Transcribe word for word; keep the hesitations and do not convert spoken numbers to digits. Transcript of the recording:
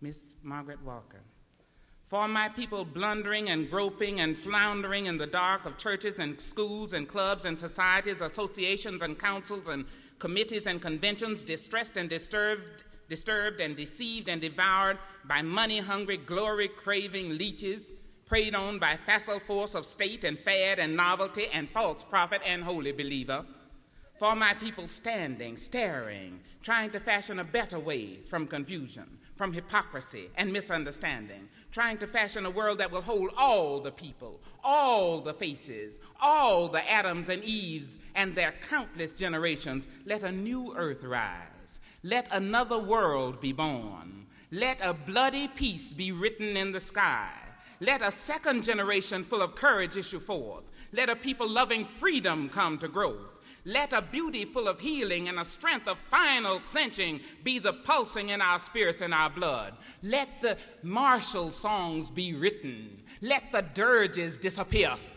Miss Margaret Walker. For my people blundering and groping and floundering in the dark of churches and schools and clubs and societies, associations and councils and committees and conventions, distressed and disturbed, disturbed and deceived and devoured by money-hungry, glory-craving leeches, preyed on by facile force of state and fad and novelty and false prophet and holy believer. For my people standing, staring, trying to fashion a better way from confusion, from hypocrisy and misunderstanding, trying to fashion a world that will hold all the people, all the faces, all the Adams and Eves and their countless generations. Let a new earth rise. Let another world be born. Let a bloody peace be written in the sky. Let a second generation full of courage issue forth. Let a people loving freedom come to growth. Let a beauty full of healing and a strength of final clenching be the pulsing in our spirits and our blood. Let the martial songs be written. Let the dirges disappear.